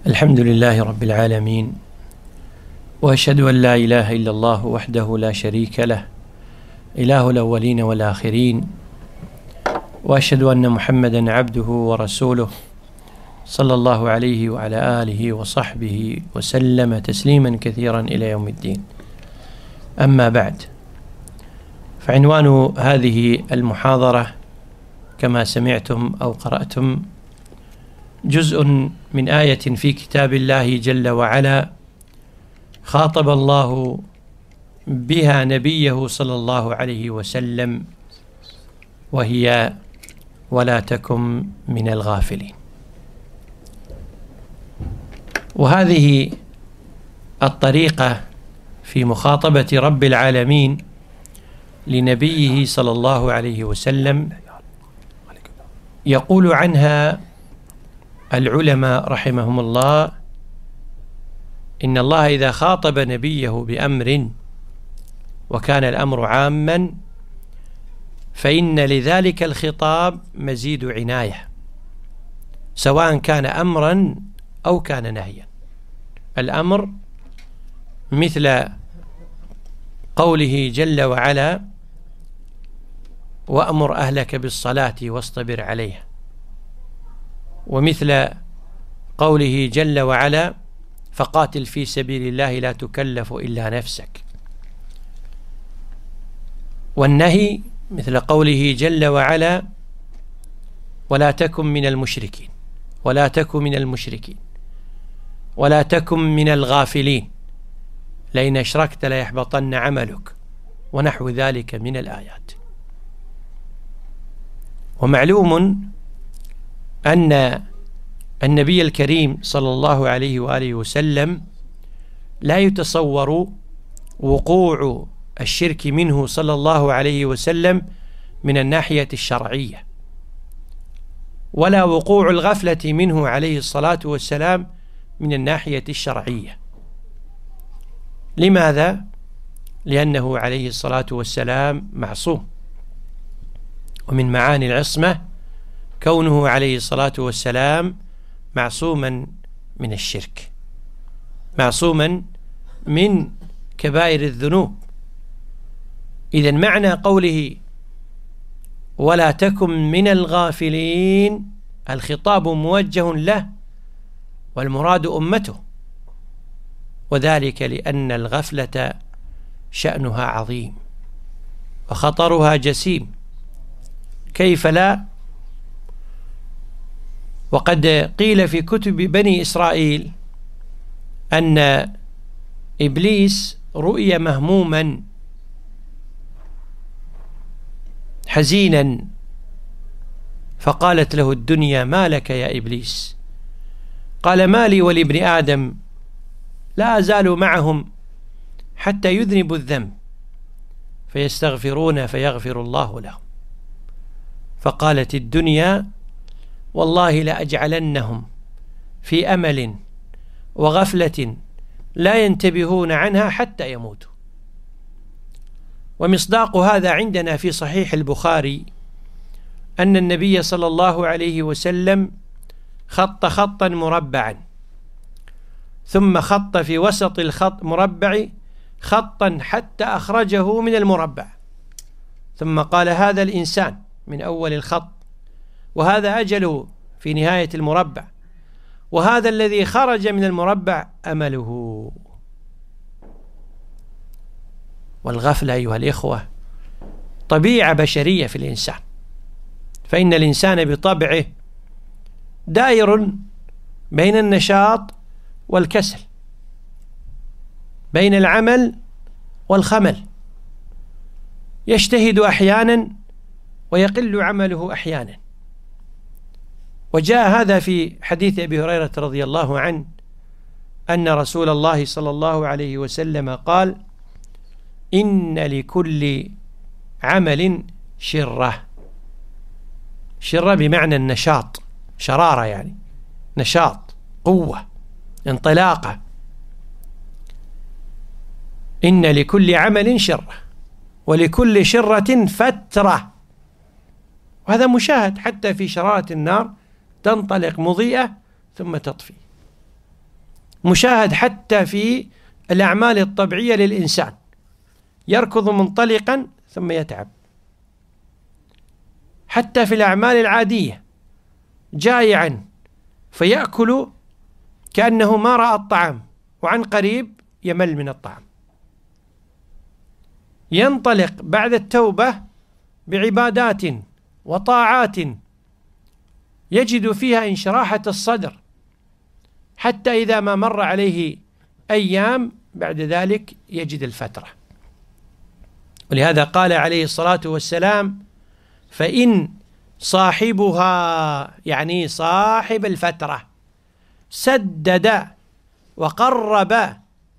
الحمد لله رب العالمين، وأشهد أن لا إله إلا الله وحده لا شريك له إله الأولين والآخرين، وأشهد أن محمدا عبده ورسوله صلى الله عليه وعلى آله وصحبه وسلم تسليما كثيرا إلى يوم الدين. أما بعد، فعنوان هذه المحاضرة كما سمعتم أو قرأتم جزء من آية في كتاب الله جل وعلا خاطب الله بها نبيه صلى الله عليه وسلم، وهي: ولا تكن من الغافلين. وهذه الطريقة في مخاطبة رب العالمين لنبيه صلى الله عليه وسلم يقول عنها العلماء رحمهم الله: إن الله إذا خاطب نبيه بأمر وكان الأمر عاما فإن لذلك الخطاب مزيد عناية، سواء كان أمرا أو كان نهيا. الأمر مثل قوله جل وعلا: وأمر أهلك بالصلاة واصطبر عليها، ومثل قوله جل وعلا: فقاتل في سبيل الله لا تكلف إلا نفسك. والنهي مثل قوله جل وعلا: ولا تكن من المشركين، ولا تكن من المشركين، ولا تكن من الغافلين، لئن أشركت ليحبطن عملك، ونحو ذلك من الآيات. ومعلوم أن النبي الكريم صلى الله عليه وآله وسلم لا يتصور وقوع الشرك منه صلى الله عليه وسلم من الناحية الشرعية، ولا وقوع الغفلة منه عليه الصلاة والسلام من الناحية الشرعية. لماذا؟ لأنه عليه الصلاة والسلام معصوم، ومن معاني العصمة كونه عليه الصلاة والسلام معصوما من الشرك، معصوما من كبائر الذنوب. إذن معنى قوله ولا تكن من الغافلين الخطاب موجه له، والمراد أمته، وذلك لأن الغفلة شأنها عظيم وخطرها جسيم، كيف لا؟ وقد قيل في كتب بني إسرائيل أن إبليس رؤي مهموما حزينا، فقالت له الدنيا: ما لك يا إبليس؟ قال: ما لي ولابن آدم، لا أزال معهم حتى يذنبوا الذنب فيستغفرون فيغفر الله لهم. فقالت الدنيا: والله لأجعلنهم في أمل وغفلة لا ينتبهون عنها حتى يموتوا. ومصداق هذا عندنا في صحيح البخاري أن النبي صلى الله عليه وسلم خط خطا مربعا، ثم خط في وسط الخط مربع خطا حتى أخرجه من المربع، ثم قال: هذا الإنسان من أول الخط، وهذا أجله في نهاية المربع، وهذا الذي خرج من المربع أمله. والغفلة أيها الإخوة طبيعة بشرية في الإنسان، فإن الإنسان بطبعه دائر بين النشاط والكسل، بين العمل والخمل، يجتهد أحيانا ويقل عمله أحيانا. وجاء هذا في حديث أبي هريرة رضي الله عنه أن رسول الله صلى الله عليه وسلم قال: إن لكل عمل شرة. شرة بمعنى النشاط، شرارة يعني نشاط، قوة، انطلاقة. إن لكل عمل شرة ولكل شرة فترة. وهذا مشاهد حتى في شرارة النار، تنطلق مضيئة ثم تطفي. مشاهد حتى في الأعمال الطبيعية للإنسان، يركض منطلقا ثم يتعب. حتى في الأعمال العادية، جائعا فيأكل كأنه ما رأى الطعام، وعن قريب يمل من الطعام. ينطلق بعد التوبة بعبادات وطاعات يجد فيها انشراحة الصدر، حتى إذا ما مر عليه أيام بعد ذلك يجد الفترة. ولهذا قال عليه الصلاة والسلام: فإن صاحبها، يعني صاحب الفترة، سدد وقرب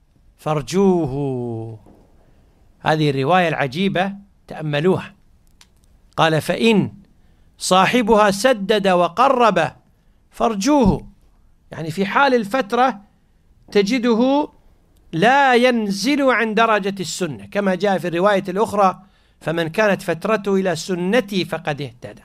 فارجوه. هذه الرواية العجيبة تأملوها. قال: فإن صاحبها سدد وقرب فارجوه، يعني في حال الفترة تجده لا ينزل عن درجة السنة، كما جاء في الرواية الأخرى: فمن كانت فترته إلى سنتي فقد اهتدى.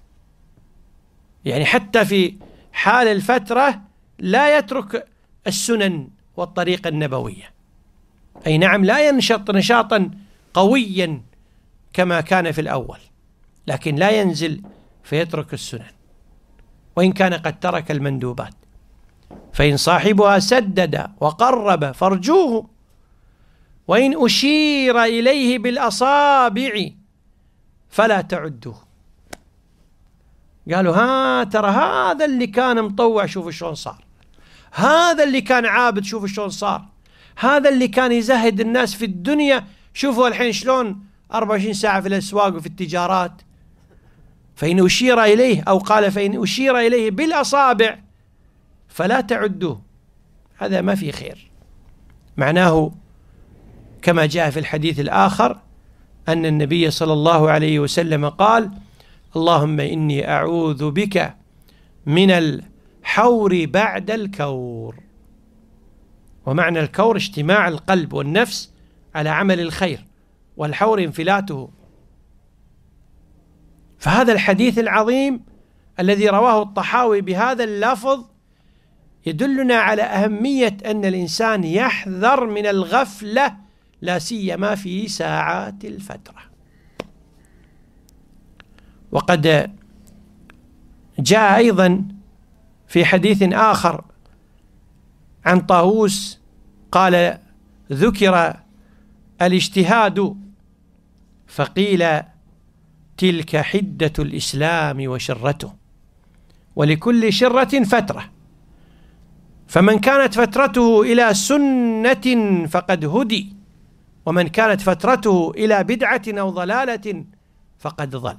يعني حتى في حال الفترة لا يترك السنن والطريقة النبوية. أي نعم، لا ينشط نشاطا قويا كما كان في الأول، لكن لا ينزل فيترك السنن، وإن كان قد ترك المندوبات. فإن صاحبها سدد وقرب فارجوه، وإن أشير إليه بالأصابع فلا تعدوه. قالوا: ها ترى هذا اللي كان مطوع، شوف شلون صار. هذا اللي كان عابد، شوف شلون صار. هذا اللي كان يزهد الناس في الدنيا، شوفوا الحين شلون 24 ساعة في الأسواق وفي التجارات. فإن أشير إليه، أو قال: فإن أشير إليه بالأصابع فلا تعدوه. هذا ما في خير. معناه كما جاء في الحديث الآخر أن النبي صلى الله عليه وسلم قال: اللهم إني أعوذ بك من الحور بعد الكور. ومعنى الكور اجتماع القلب والنفس على عمل الخير، والحور انفلاته. فهذا الحديث العظيم الذي رواه الطحاوي بهذا اللفظ يدلنا على أهمية أن الإنسان يحذر من الغفلة، لا سيما في ساعات الفترة. وقد جاء أيضا في حديث آخر عن طاووس قال: ذكر الاجتهاد فقيل: تلك حدة الإسلام وشرته، ولكل شرة فترة، فمن كانت فترته إلى سنة فقد هدي، ومن كانت فترته إلى بدعة أو ضلالة فقد ضل.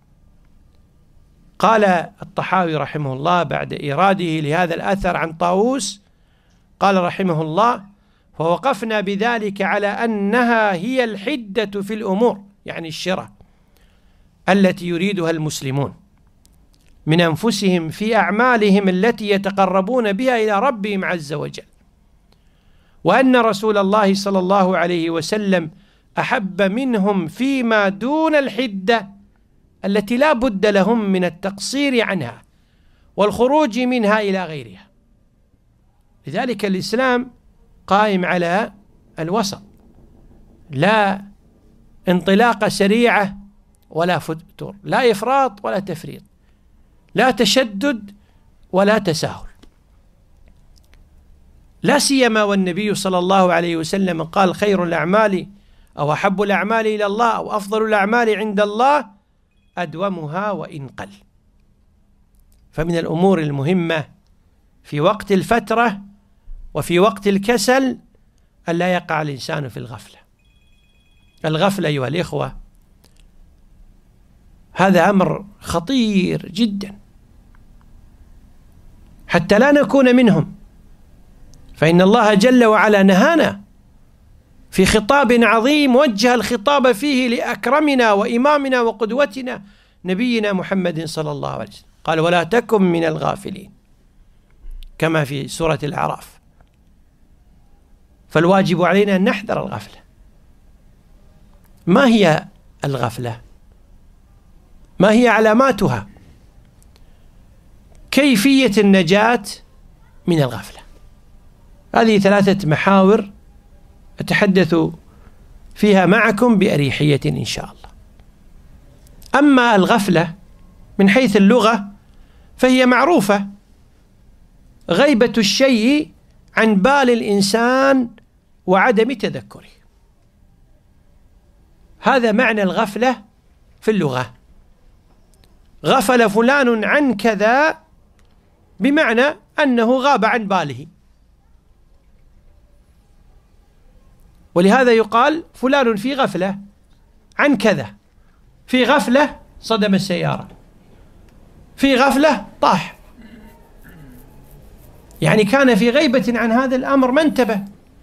قال الطحاوي رحمه الله بعد إيراده لهذا الأثر عن طاووس، قال رحمه الله: فوقفنا بذلك على أنها هي الحدة في الأمور، يعني الشرة التي يريدها المسلمون من أنفسهم في أعمالهم التي يتقربون بها إلى ربهم عز وجل، وأن رسول الله صلى الله عليه وسلم أحب منهم فيما دون الحدة التي لا بد لهم من التقصير عنها والخروج منها إلى غيرها. لذلك الإسلام قائم على الوسط، لا انطلاقة سريعة ولا فتور، لا إفراط ولا تفريط، لا تشدد ولا تساهل. لا سيما والنبي صلى الله عليه وسلم قال: خير الأعمال أو أحب الأعمال إلى الله أو أفضل الأعمال عند الله أدومها وإن قل. فمن الأمور المهمة في وقت الفترة وفي وقت الكسل ألا يقع الإنسان في الغفلة. الغفلة أيها الإخوة هذا أمر خطير جدا، حتى لا نكون منهم. فإن الله جل وعلا نهانا في خطاب عظيم، وجه الخطاب فيه لأكرمنا وإمامنا وقدوتنا نبينا محمد صلى الله عليه وسلم. قال: ولا تكن من الغافلين، كما في سورة الأعراف. فالواجب علينا أن نحذر الغفلة. ما هي الغفلة؟ ما هي علاماتها؟ كيفية النجاة من الغفلة؟ هذه 3 محاور أتحدث فيها معكم بأريحية إن شاء الله. أما الغفلة من حيث اللغة فهي معروفة، غيبة الشيء عن بال الإنسان وعدم تذكره، هذا معنى الغفلة في اللغة. غفل فلان عن كذا بمعنى أنه غاب عن باله، ولهذا يقال فلان في غفلة عن كذا، في غفلة صدم السيارة، في غفلة طاح، يعني كان في غيبة عن هذا الأمر ما انتبه.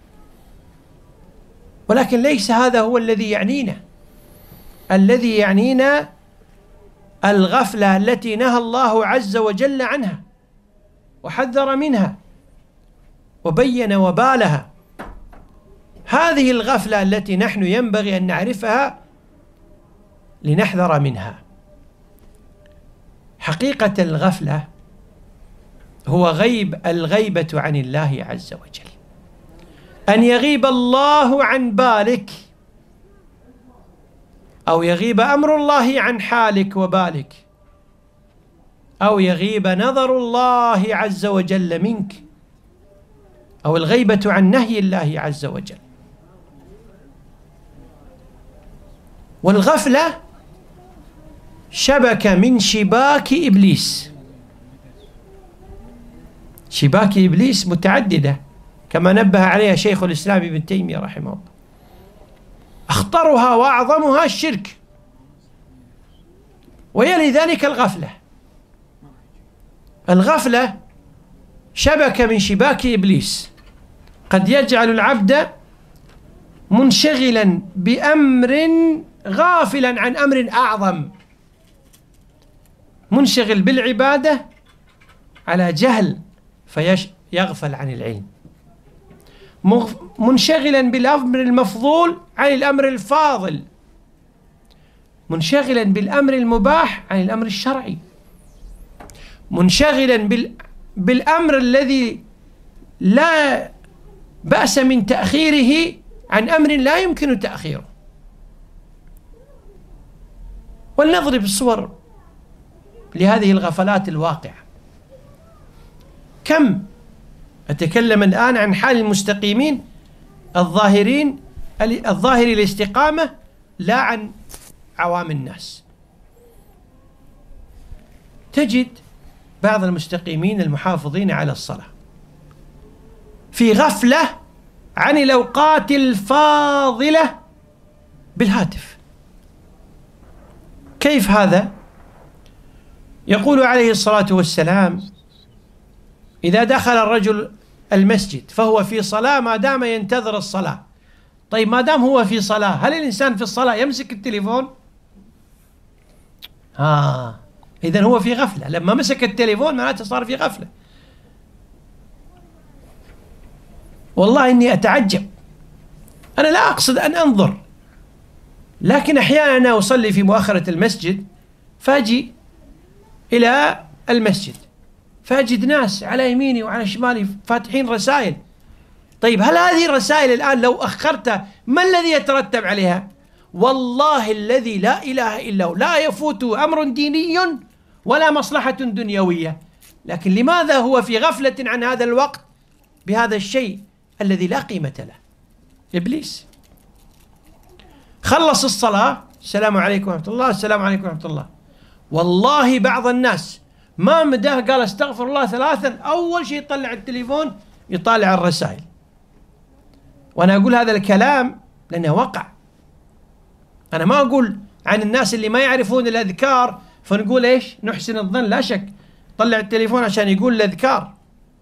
ولكن ليس هذا هو الذي يعنينا، الذي يعنينا الغفلة التي نهى الله عز وجل عنها وحذر منها وبين وبالها. هذه الغفلة التي نحن ينبغي أن نعرفها لنحذر منها. حقيقة الغفلة هو الغيبة عن الله عز وجل، أن يغيب الله عن بالك، أو يغيب أمر الله عن حالك وبالك، أو يغيب نظر الله عز وجل منك، أو الغيبة عن نهي الله عز وجل. والغفلة شبكة من شباك إبليس. شباك إبليس متعددة كما نبه عليها شيخ الإسلام ابن تيمية رحمه الله. أخطرها وأعظمها الشرك، ويلي ذلك الغفلة. الغفلة شبكة من شباك إبليس قد يجعل العبد منشغلا بأمر غافلا عن أمر أعظم، منشغل بالعبادة على جهل فيغفل عن العلم، منشغلا بالأمر المفضول عن الأمر الفاضل، منشغلا بالأمر المباح عن الأمر الشرعي، منشغلا بالأمر الذي لا بأس من تأخيره عن أمر لا يمكن تأخيره. ولنضرب الصور لهذه الغفلات الواقعة. كم أتكلم الآن عن حال المستقيمين الظاهرين، الظاهر الاستقامة، لا عن عوام الناس. تجد بعض المستقيمين المحافظين على الصلاة في غفلة عن الأوقات الفاضلة بالهاتف. كيف هذا؟ يقول عليه الصلاة والسلام: إذا دخل الرجل المسجد فهو في صلاة ما دام ينتظر الصلاة. طيب ما دام هو في صلاة، هل الإنسان في الصلاة يمسك التليفون؟ إذن هو في غفلة. لما مسك التليفون معناته صار في غفلة. والله إني أتعجب، أنا لا أقصد أن أنظر، لكن أحيانا أنا أصلي في مؤخرة المسجد فأجي إلى المسجد فأجد ناس على يميني وعلى شمالي فاتحين رسائل. طيب هل هذه الرسائل الآن لو أخرتها ما الذي يترتب عليها؟ والله الذي لا إله إلا هو لا يفوت أمر ديني ولا مصلحة دنيوية. لكن لماذا هو في غفلة عن هذا الوقت بهذا الشيء الذي لا قيمة له؟ إبليس. خلص الصلاة، السلام عليكم ورحمة الله، السلام عليكم ورحمة الله. والله بعض الناس ما مداه قال استغفر الله 3، أول شيء يطلع التليفون يطالع الرسائل. وأنا أقول هذا الكلام لأنه وقع. أنا ما أقول عن الناس اللي ما يعرفون الأذكار فنقول إيش؟ نحسن الظن، لا شك طلع التليفون عشان يقول الأذكار.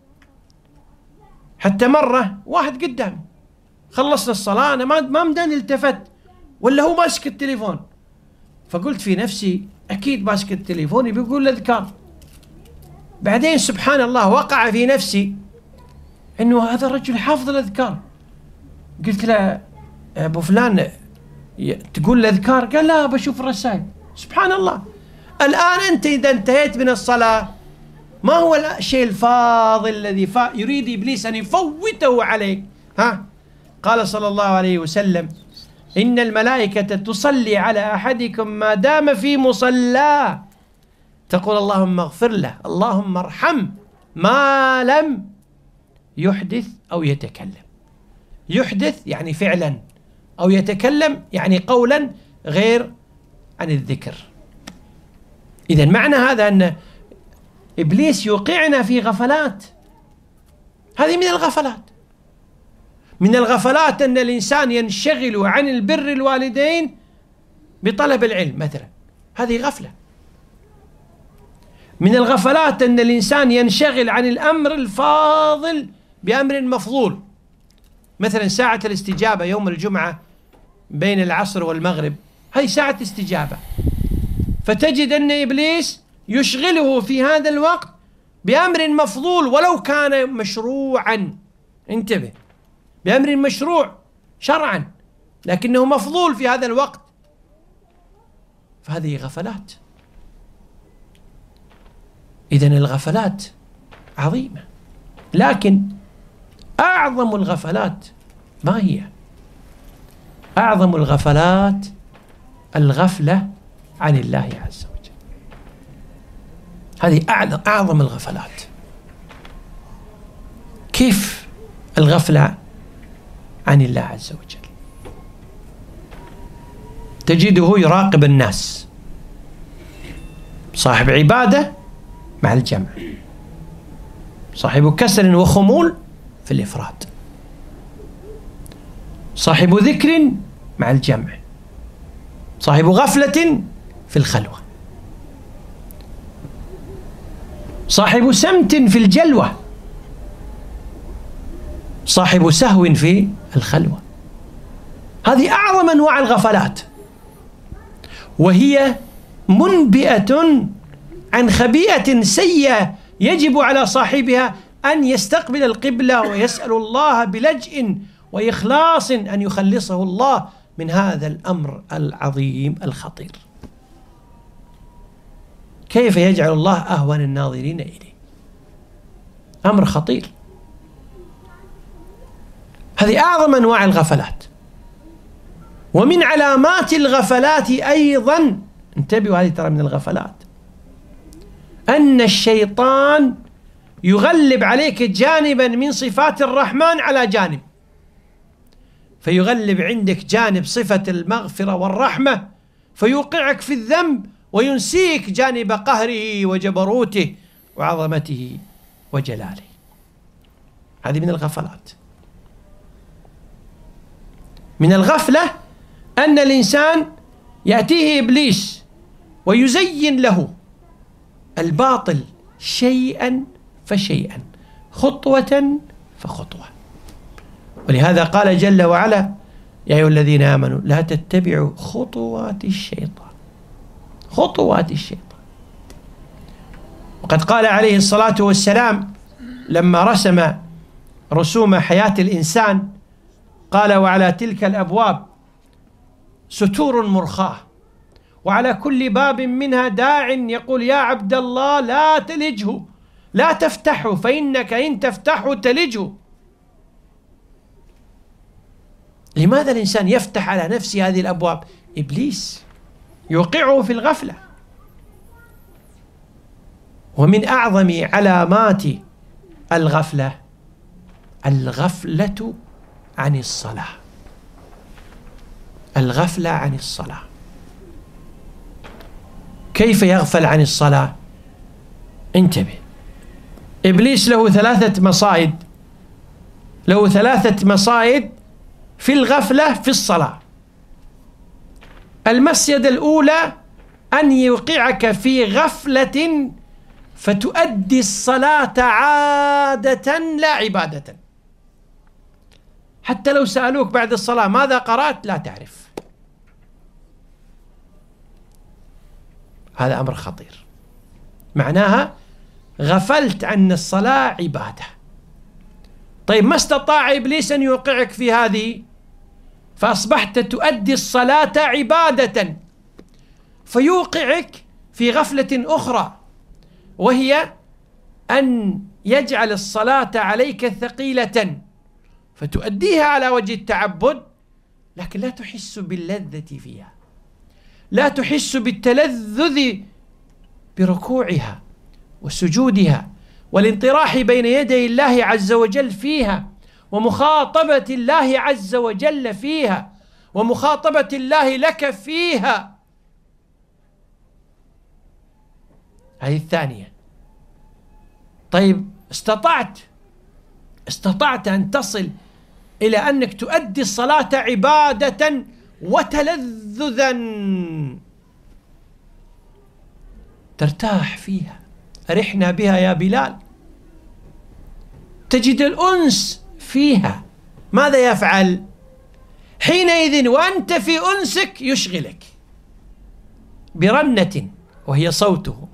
حتى مرة واحد قدامي خلصنا الصلاة، أنا ما مداني التفت ولا هو ماسك التليفون، فقلت في نفسي أكيد ماسك التليفون بيقول الأذكار. بعدين سبحان الله وقع في نفسي إنه هذا الرجل حافظ الأذكار. قلت له أبو فلان تقول الأذكار؟ قال لا بشوف الرسائل. سبحان الله. الآن أنت إذا انتهيت من الصلاة ما هو الشيء الفاضل الذي يريد إبليس أن يفوته عليك؟ قال صلى الله عليه وسلم: إن الملائكة تصلي على أحدكم ما دام في مصلاه، تقول اللهم اغفر له، اللهم ارحمه، ما لم يحدث أو يتكلم. يحدث يعني فعلا، أو يتكلم يعني قولا غير عن الذكر. إذا معنى هذا أن إبليس يوقعنا في غفلات. هذه من الغفلات. من الغفلات أن الإنسان ينشغل عن البر الوالدين بطلب العلم مثلا، هذه غفلة. من الغفلات أن الإنسان ينشغل عن الأمر الفاضل بأمر مفضول، مثلا ساعة الاستجابة يوم الجمعة بين العصر والمغرب، هذه ساعة استجابة، فتجد أن إبليس يشغله في هذا الوقت بأمر مفضول ولو كان مشروعا. انتبه، بأمر مشروع شرعا لكنه مفضول في هذا الوقت، فهذه غفلات. إذن الغفلات عظيمة، لكن أعظم الغفلات ما هي؟ أعظم الغفلات الغفلة عن الله عز وجل. هذه أعظم الغفلات. كيف الغفلة عن الله عز وجل؟ تجده يراقب الناس، صاحب عبادة مع الجمع، صاحب كسل وخمول في الإفراد، صاحب ذكر مع الجمع، صاحب غفلة في الخلوة، صاحب سمت في الجلوة، صاحب سهو في الخلوة. هذه أعظم أنواع الغفلات، وهي منبئة عن خبيئة سيئة يجب على صاحبها أن يستقبل القبلة ويسأل الله بلجأ وإخلاص أن يخلصه الله من هذا الأمر العظيم الخطير. كيف يجعل الله أهون الناظرين إليه؟ أمر خطير. هذه أعظم أنواع الغفلات. ومن علامات الغفلات أيضا، انتبهوا هذه ترى من الغفلات، أن الشيطان يغلب عليك جانبا من صفات الرحمن على جانب، فيغلب عندك جانب صفة المغفرة والرحمة فيوقعك في الذنب وينسيك جانب قهره وجبروته وعظمته وجلاله. هذه من الغفلات. من الغفلة أن الإنسان يأتيه إبليس ويزين له الباطل شيئا فشيئا، خطوة فخطوة. ولهذا قال جل وعلا: يا أيها الذين آمنوا لا تتبعوا خطوات الشيطان. خطوات الشيطان. وقد قال عليه الصلاة والسلام لما رسم رسوم حياة الإنسان قال: وعلى تلك الأبواب ستور مرخاة، وعلى كل باب منها داع يقول يا عبد الله لا تلجه، لا تفتحه، فإنك إن تفتحه تلجه. لماذا الإنسان يفتح على نفسه هذه الأبواب؟ إبليس يوقعه في الغفلة. ومن أعظم علامات الغفلة الغفلة عن الصلاة. الغفلة عن الصلاة. كيف يغفل عن الصلاة؟ انتبه، إبليس له ثلاثة مصائد، له ثلاثة مصائد في الغفلة في الصلاة. المصيدة الأولى أن يوقعك في غفلة فتؤدي الصلاة عادة لا عبادة. حتى لو سألوك بعد الصلاة ماذا قرأت لا تعرف. هذا أمر خطير، معناها غفلت عن الصلاة عبادة. طيب ما استطاع إبليس أن يوقعك في هذه، فأصبحت تؤدي الصلاة عبادة، فيوقعك في غفلة أخرى، وهي أن يجعل الصلاة عليك ثقيلة فتؤديها على وجه التعبد، لكن لا تحس باللذة فيها، لا تحس بالتلذذ بركوعها وسجودها والانطراح بين يدي الله عز وجل فيها، ومخاطبة الله عز وجل فيها، ومخاطبة الله لك فيها. هذه الثانية. طيب استطعت أن تصل إلى أنك تؤدي الصلاة عبادة وتلذذا ترتاح فيها، أرحنا بها يا بلال، تجد الأنس فيها. ماذا يفعل حينئذ وأنت في أنسك؟ يشغلك برنة وهي صوته،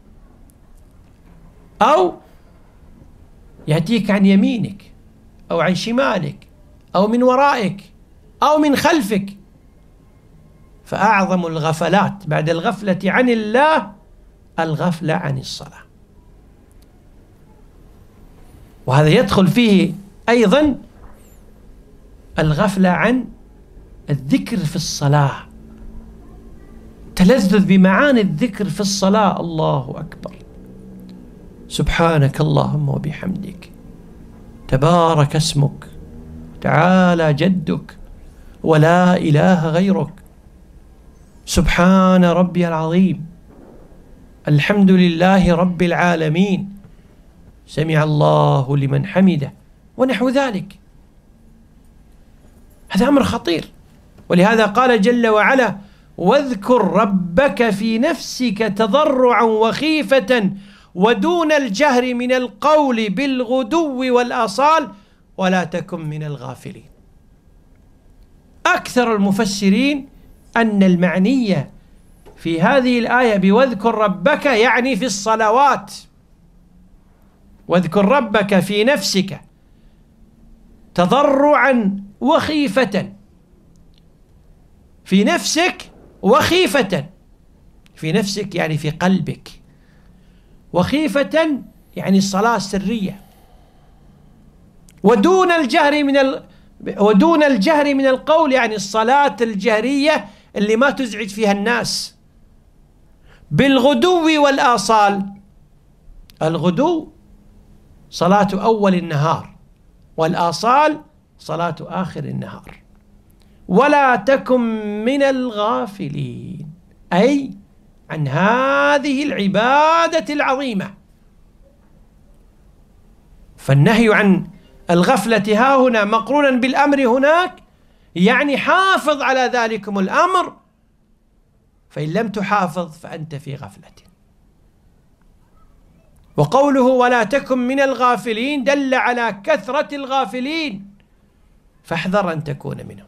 أو يأتيك عن يمينك أو عن شمالك أو من ورائك أو من خلفك. فأعظم الغفلات بعد الغفلة عن الله الغفلة عن الصلاة، وهذا يدخل فيه أيضا الغفلة عن الذكر في الصلاة، تلذذ بمعاني الذكر في الصلاة. الله أكبر، سبحانك اللهم وبحمدك، تبارك اسمك، تعالى جدك، ولا إله غيرك، سبحان ربي العظيم، الحمد لله رب العالمين، سمع الله لمن حمده، ونحو ذلك. هذا أمر خطير، ولهذا قال جل وعلا: واذكر ربك في نفسك تضرعا وخيفة ودون الجهر من القول بالغدو والآصال ولا تكن من الغافلين. أكثر المفسرين أن المعنية في هذه الآية بواذكر ربك يعني في الصلوات. واذكر ربك في نفسك تضرعا وخيفة، في نفسك وخيفة، في نفسك يعني في قلبك، وخيفة يعني الصلاة السرية، ودون الجهر من القول يعني الصلاة الجهرية اللي ما تزعج فيها الناس. بالغدو والآصال، الغدو صلاة أول النهار، والآصال صلاة آخر النهار. ولا تكن من الغافلين، أي عن هذه العبادة العظيمة. فالنهي عن الغفلة ها هنا مقرونا بالأمر هناك، يعني حافظ على ذلكم الأمر، فإن لم تحافظ فأنت في غفلة. وقوله ولا تكن من الغافلين دل على كثرة الغافلين، فاحذر أن تكون منهم.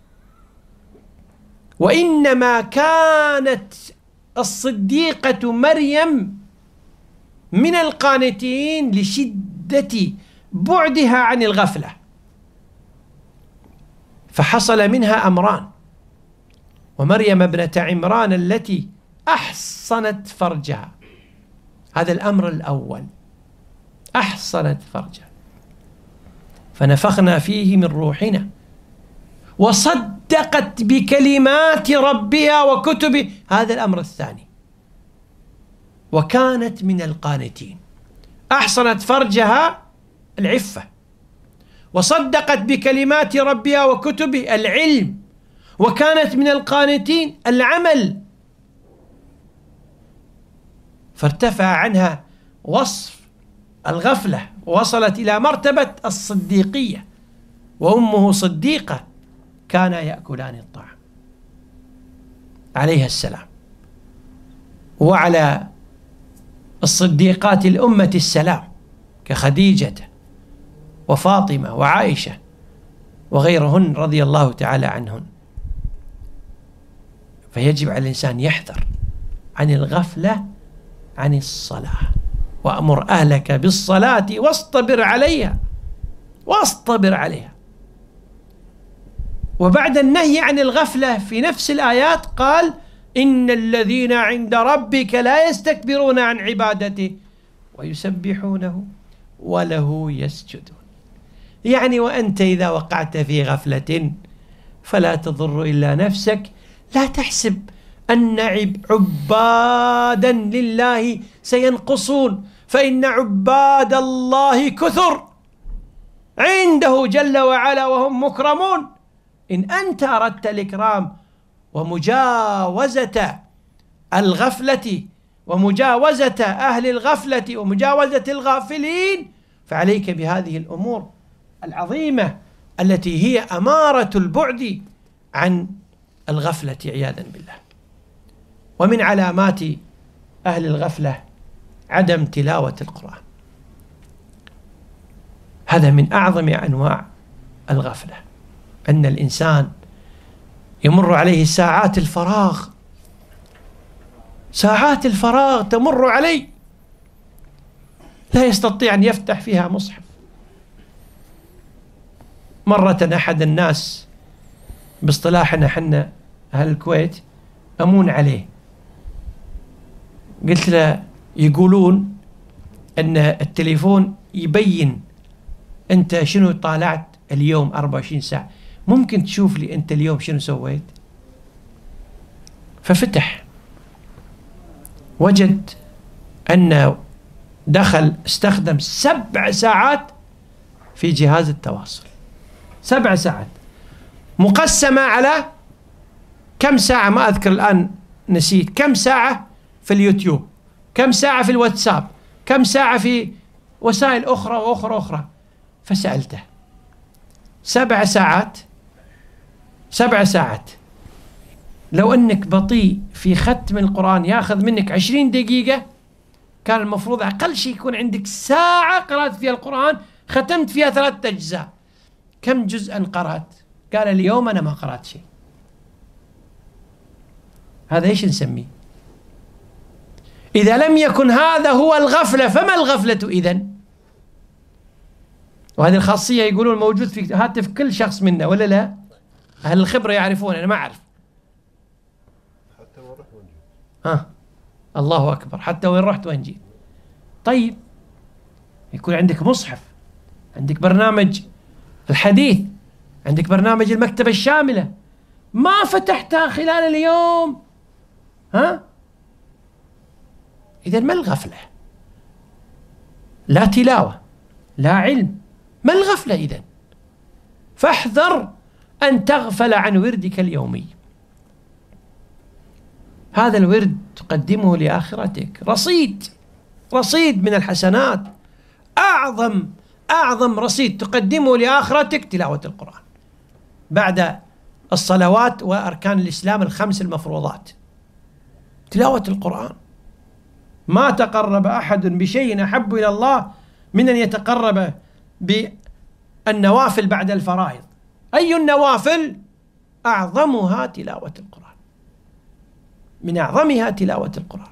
وإنما كانت الصديقة مريم من القانتين لشدة بعدها عن الغفلة، فحصل منها أمران. ومريم ابنة عمران التي أحصنت فرجها، هذا الأمر الأول، أحصنت فرجها فنفخنا فيه من روحنا، وصدقت بكلمات ربها وكتبه، هذا الأمر الثاني، وكانت من القانتين. أحصنت فرجها العفة، وصدقت بكلمات ربها وكتبه العلم، وكانت من القانتين العمل. فارتفع عنها وصف الغفلة ووصلت إلى مرتبة الصديقية، وأمه صديقة كانا يأكلان الطعام عليها السلام. وعلى الصديقات الأمة السلام كخديجة وفاطمة وعائشة وغيرهن رضي الله تعالى عنهن. فيجب على الإنسان يحذر عن الغفلة عن الصلاة. وأمر أهلك بالصلاة واصطبر عليها، واصطبر عليها. وبعد النهي عن الغفلة في نفس الآيات قال إن الذين عند ربك لا يستكبرون عن عبادته ويسبحونه وله يسجدون. يعني وأنت إذا وقعت في غفلة فلا تضر إلا نفسك، لا تحسب أن عبادا لله سينقصون، فإن عباد الله كثر عنده جل وعلا وهم مكرمون. إن أنت أردت الإكرام ومجاوزة الغفلة ومجاوزة أهل الغفلة ومجاوزة الغافلين، فعليك بهذه الأمور العظيمة التي هي أمارة البعد عن الغفلة عياذا بالله. ومن علامات أهل الغفلة عدم تلاوة القرآن. هذا من أعظم أنواع الغفلة، أن الإنسان يمر عليه ساعات الفراغ، ساعات الفراغ تمر عليه لا يستطيع أن يفتح فيها مصحف. مرة أحد الناس باصطلاحنا حنا أهل الكويت أمون عليه، قلت له يقولون أن التليفون يبين أنت شنو طالعت اليوم 24 ساعة، ممكن تشوف لي أنت اليوم شنو سويت؟ ففتح وجد أنه دخل استخدم 7 ساعات في جهاز التواصل. 7 ساعات مقسمة على كم ساعة، ما أذكر الآن نسيت، كم ساعة في اليوتيوب، كم ساعة في الواتساب، كم ساعة في وسائل أخرى وأخرى أخرى. فسألته 7 ساعات، 7 ساعات لو أنك بطيء في ختم القرآن يأخذ منك 20 دقيقة، كان المفروض أقل شيء يكون عندك ساعة قرأت فيها القرآن ختمت فيها 3 أجزاء. كم جزءا قرأت؟ قال اليوم أنا ما قرأت شيء. هذا إيش نسميه؟ إذا لم يكن هذا هو الغفلة فما الغفلة إذن؟ وهذه الخاصية يقولون موجود في هاتف كل شخص منا ولا لا؟ أهل الخبرة يعرفون، أنا ما أعرف. حتى وين رحت وين جيت. الله أكبر، حتى وين رحت وين جيت. طيب يكون عندك مصحف، عندك برنامج الحديث، عندك برنامج المكتبة الشاملة، ما فتحتها خلال اليوم، إذن ما الغفلة؟ لا تلاوة، لا علم، ما الغفلة إذن؟ فاحذر أن تغفل عن وردك اليومي. هذا الورد تقدمه لآخرتك، رصيد من الحسنات، أعظم رصيد تقدمه لآخرتك تلاوة القرآن بعد الصلوات وأركان الإسلام ال5 المفروضات. تلاوة القرآن. ما تقرب أحد بشيء أحب إلى الله من أن يتقرب بالنوافل بعد الفرائض. أي النوافل؟ أعظمها تلاوة القرآن، من أعظمها تلاوة القرآن.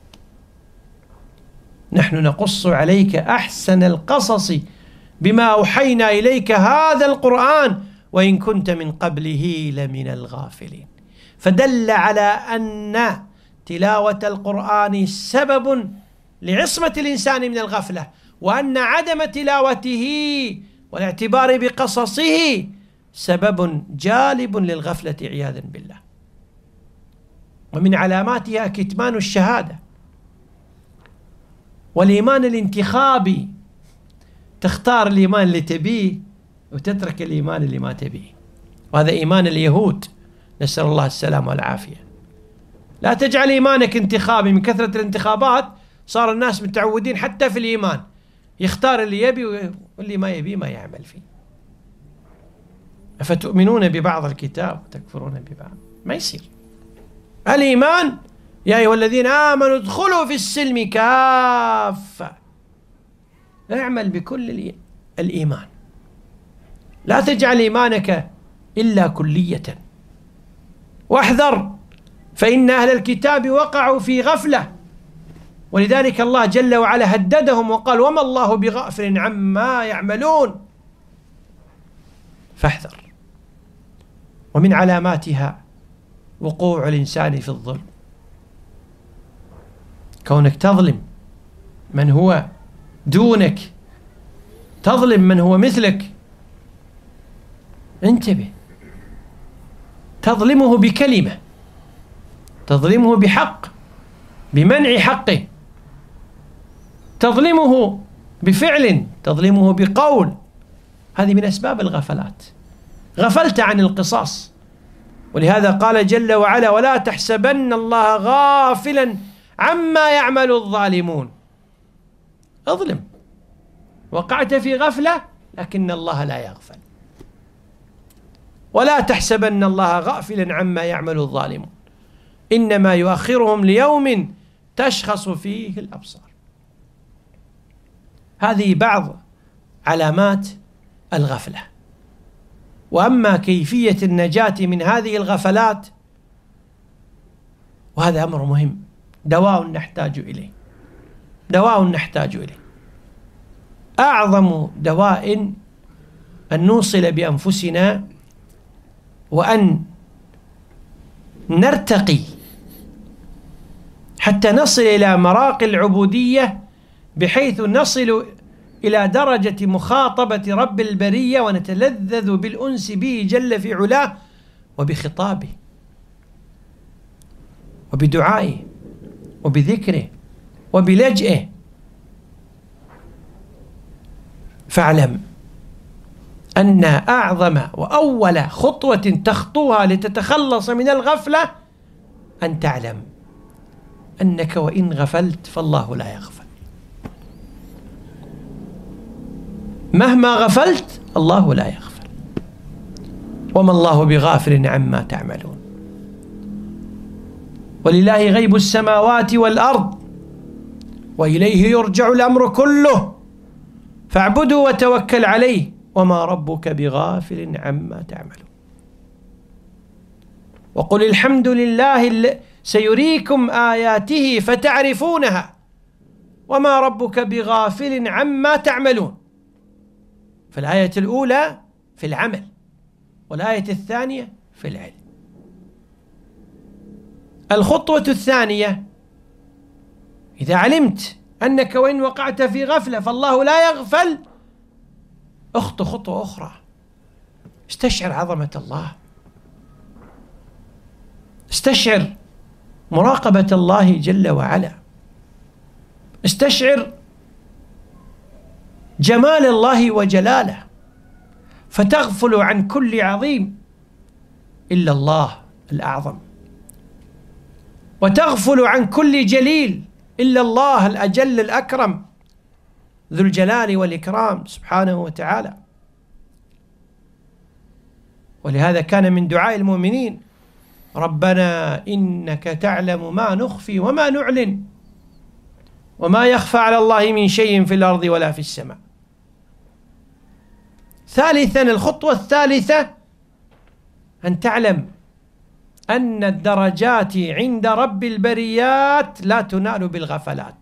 نحن نقص عليك أحسن القصص بما أوحينا إليك هذا القرآن وإن كنت من قبله لمن الغافلين. فدل على أن تلاوة القرآن سبب لعصمة الإنسان من الغفلة، وأن عدم تلاوته والاعتبار بقصصه سبب جالب للغفلة عياذا بالله. ومن علاماتها كتمان الشهادة والإيمان الانتخابي، تختار الإيمان اللي تبيه وتترك الإيمان اللي ما تبيه، وهذا إيمان اليهود، نسأل الله السلامة والعافية. لا تجعل إيمانك انتخابي، من كثرة الانتخابات صار الناس متعودين حتى في الإيمان يختار اللي يبي واللي ما يبي ما يعمل فيه. أفتؤمنون ببعض الكتاب وتكفرون ببعض؟ ما يصير. الإيمان يا أيها الذين آمنوا ادخلوا في السلم كافة، اعمل بكل الإيمان، لا تجعل إيمانك إلا كلية. واحذر فإن أهل الكتاب وقعوا في غفلة، ولذلك الله جل وعلا هددهم وقال وما الله بغافل عما يعملون. فاحذر. ومن علاماتها وقوع الإنسان في الظلم، كونك تظلم من هو دونك، تظلم من هو مثلك. انتبه، تظلمه بكلمة، تظلمه بحق، بمنع حقه، تظلمه بفعل، تظلمه بقول. هذه من أسباب الغفلات. غفلت عن القصاص، ولهذا قال جل وعلا: ولا تحسبن الله غافلا عما يعمل الظالمون. اظلم، وقعت في غفلة، لكن الله لا يغفل. ولا تحسبن الله غافلا عما يعمل الظالمون إنما يؤخرهم ليوم تشخص فيه الأبصار. هذه بعض علامات الغفلة. وأما كيفية النجاة من هذه الغفلات، وهذا أمر مهم، دواء نحتاج إليه، دواء نحتاج إليه. أعظم دواء أن نوصل بأنفسنا وأن نرتقي حتى نصل إلى مراقي العبودية، بحيث نصل إلى درجة مخاطبة رب البرية ونتلذذ بالأنس به جل في علاه، وبخطابه، وبدعائه، وبذكره، وبلجئه. فاعلم أن أعظم وأول خطوة تخطوها لتتخلص من الغفلة أن تعلم أنك وإن غفلت فالله لا يغفل. مهما غفلت الله لا يغفل، وما الله بغافل عما تعملون. ولله غيب السماوات والأرض وإليه يرجع الأمر كله فاعبده وتوكل عليه وما ربك بغافل عما تعملون. وقل الحمد لله سيريكم آياته فتعرفونها وما ربك بغافل عما تعملون. فالآية الأولى في العمل، والآية الثانية في العلم. الخطوة الثانية: إذا علمت أنك وإن وقعت في غفلة فالله لا يغفل، اخطو خطوة أخرى. استشعر عظمة الله، استشعر مراقبة الله جل وعلا، استشعر جمال الله وجلاله، فتغفل عن كل عظيم إلا الله الأعظم، وتغفل عن كل جليل إلا الله الأجل الأكرم ذو الجلال والإكرام سبحانه وتعالى. ولهذا كان من دعاء المؤمنين: ربنا إنك تعلم ما نخفي وما نعلن وما يخفى على الله من شيء في الأرض ولا في السماء. ثالثا، الخطوة الثالثة: أن تعلم أن الدرجات عند رب البريات لا تنال بالغفلات.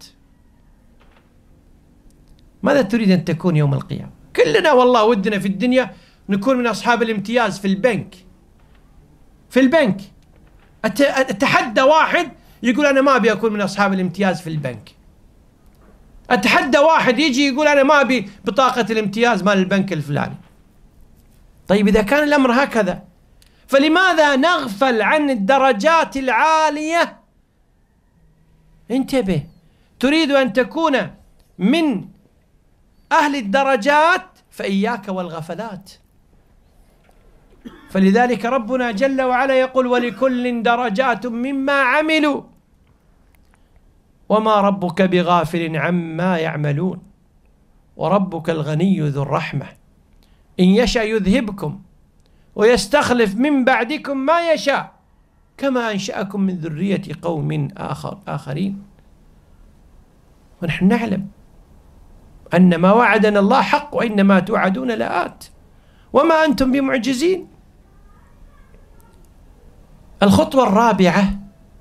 ماذا تريد أن تكون يوم القيامة؟ كلنا والله ودنا في الدنيا نكون من أصحاب الامتياز في البنك. في البنك أتحدى واحد يقول أنا ما أبي أكون من أصحاب الامتياز في البنك. أتحدى واحد يجي يقول أنا ما أبي بطاقة الامتياز مال البنك الفلاني. طيب إذا كان الأمر هكذا، فلماذا نغفل عن الدرجات العالية؟ انتبه، تريد أن تكون من أهل الدرجات فإياك والغفلات. فلذلك ربنا جل وعلا يقول: ولكل درجات مما عملوا وما ربك بغافل عما يعملون وربك الغني ذو الرحمة إن يشأ يذهبكم ويستخلف من بعدكم ما يشاء كما أنشأكم من ذرية قوم آخرين. ونحن نعلم أن ما وعدنا الله حق وإنما توعدون لآت وما أنتم بمعجزين. الخطوة الرابعة: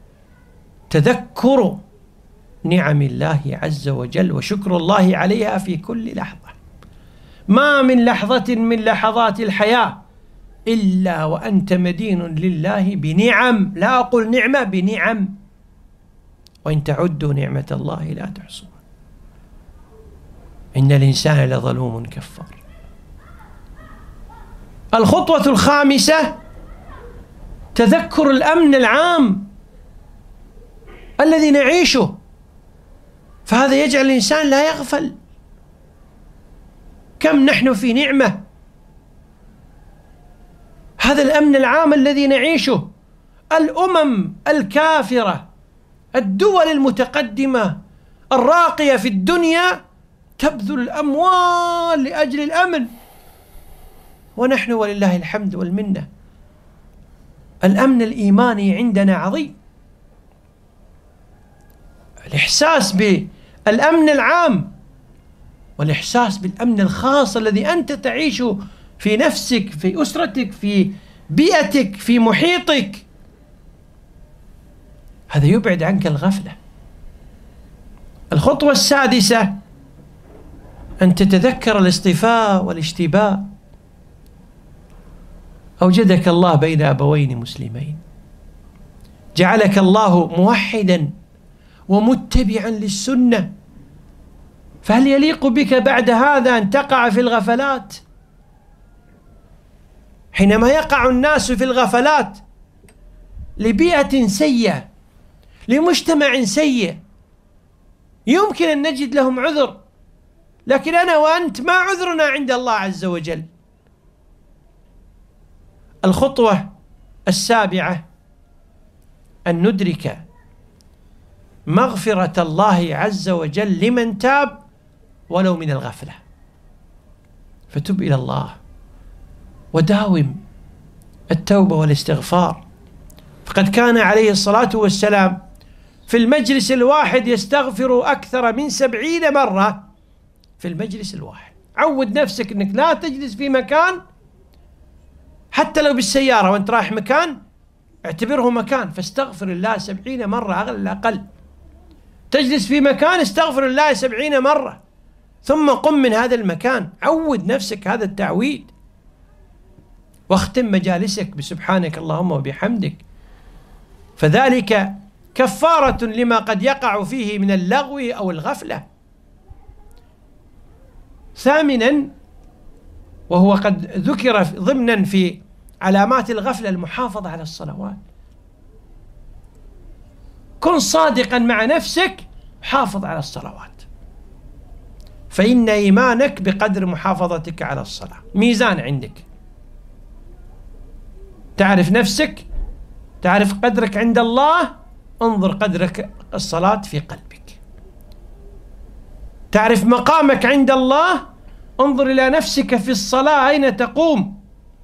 تذكر نعم الله عز وجل وشكر الله عليها في كل لحظة. ما من لحظة من لحظات الحياة إلا وأنت مدين لله بنعم، لا أقول نعمة، بنعم، وإن تعدوا نعمة الله لا تحصوها. إن الإنسان لظلوم كفار. الخطوة الخامسة تذكر الأمن العام الذي نعيشه، فهذا يجعل الإنسان لا يغفل. كم نحن في نعمة، هذا الأمن العام الذي نعيشه. الأمم الكافرة، الدول المتقدمة الراقية في الدنيا تبذل الأموال لأجل الأمن، ونحن ولله الحمد والمنة الأمن الإيماني عندنا عظيم. الإحساس بالأمن العام والإحساس بالأمن الخاص الذي أنت تعيشه في نفسك، في أسرتك، في بيئتك، في محيطك، هذا يبعد عنك الغفلة. الخطوة السادسة أن تتذكر الاصطفاء والاشتباء. أوجدك الله بين أبوين مسلمين، جعلك الله موحدا ومتبعا للسنة، فهل يليق بك بعد هذا أن تقع في الغفلات؟ حينما يقع الناس في الغفلات لبيئة سيئة، لمجتمع سيء، يمكن أن نجد لهم عذر، لكن أنا وأنت ما عذرنا عند الله عز وجل. الخطوة السابعة أن ندرك مغفرة الله عز وجل لمن تاب ولو من الغفلة، فتب إلى الله وداوم التوبة والاستغفار. فقد كان عليه الصلاة والسلام في المجلس الواحد يستغفر أكثر من 70 مرة في المجلس الواحد. عود نفسك أنك لا تجلس في مكان، حتى لو بالسيارة وأنت رايح مكان اعتبره مكان، فاستغفر الله 70 مرة على الأقل. تجلس في مكان استغفر الله 70 مرة، ثم قم من هذا المكان. عود نفسك هذا التعويد، واختم مجالسك بسبحانك اللهم وبحمدك، فذلك كفارة لما قد يقع فيه من اللغو أو الغفلة. ثامنا، وهو قد ذكر ضمنا في علامات الغفلة، المحافظة على الصلوات. كن صادقا مع نفسك، حافظ على الصلوات، فإن إيمانك بقدر محافظتك على الصلاة. ميزان عندك، تعرف نفسك، تعرف قدرك عند الله، انظر قدرك الصلاة في قلبك. تعرف مقامك عند الله، انظر إلى نفسك في الصلاة أين تقوم،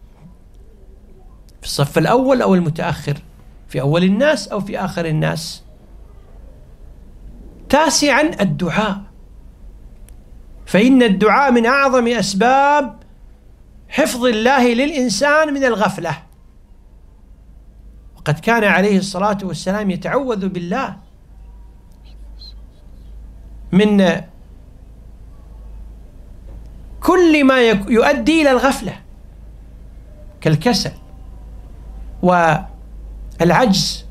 في الصف الأول أو المتأخر، في أول الناس أو في آخر الناس. تاسعا، الدعاء، فإن الدعاء من أعظم أسباب حفظ الله للإنسان من الغفلة. وقد كان عليه الصلاة والسلام يتعوذ بالله من كل ما يؤدي إلى الغفلة، كالكسل والعجز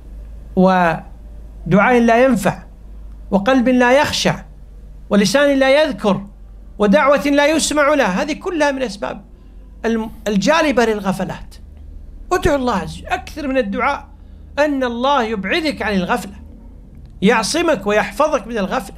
ودعاء لا ينفع وقلب لا يخشع ولسان لا يذكر ودعوة لا يسمع لها. هذه كلها من أسباب الجالبة للغفلات. ادعو الله أكثر من الدعاء أن الله يبعدك عن الغفلة، يعصمك ويحفظك من الغفلة.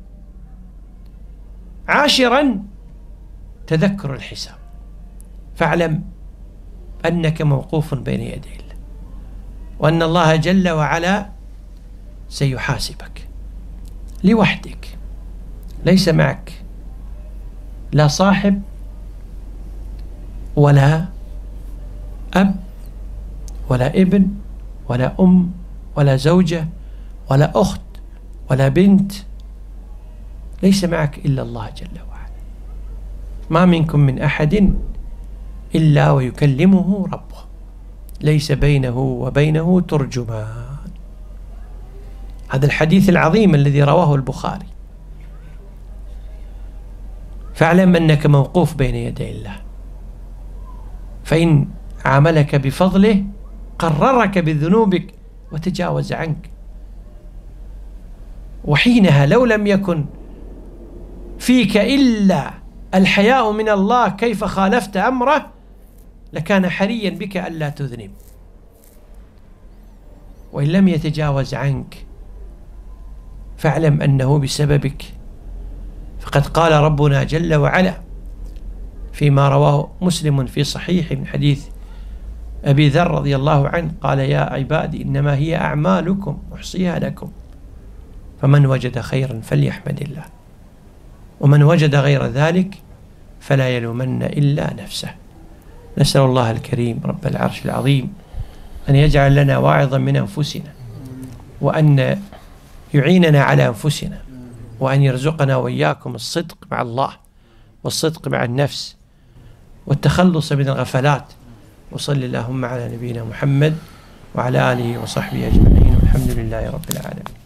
عاشرا، تذكر الحساب، فاعلم أنك موقوف بين يدي الله، وأن الله جل وعلا سيحاسبك لوحدك، ليس معك لا صاحب ولا أب ولا ابن ولا أم ولا زوجة ولا أخت ولا بنت، ليس معك إلا الله جل وعلا. ما منكم من أحد إلا ويكلمه ربه، ليس بينه وبينه ترجمان. هذا الحديث العظيم الذي رواه البخاري. فاعلم أنك موقوف بين يدي الله، فإن عاملك بفضله قررك بذنوبك وتجاوز عنك، وحينها لو لم يكن فيك إلا الحياء من الله كيف خالفت أمره لكان حريا بك ألا تذنب، وإن لم يتجاوز عنك فاعلم أنه بسببك. فقد قال ربنا جل وعلا فيما رواه مسلم في صحيح من حديث أبي ذر رضي الله عنه قال: يا عبادي إنما هي أعمالكم أحصيها لكم، فمن وجد خيرا فليحمد الله، ومن وجد غير ذلك فلا يلومن إلا نفسه. نسأل الله الكريم رب العرش العظيم أن يجعل لنا واعظا من أنفسنا، وأن يعيننا على أنفسنا، وأن يرزقنا وإياكم الصدق مع الله والصدق مع النفس والتخلص من الغفلات. وصل اللهم على نبينا محمد وعلى آله وصحبه أجمعين، والحمد لله رب العالمين.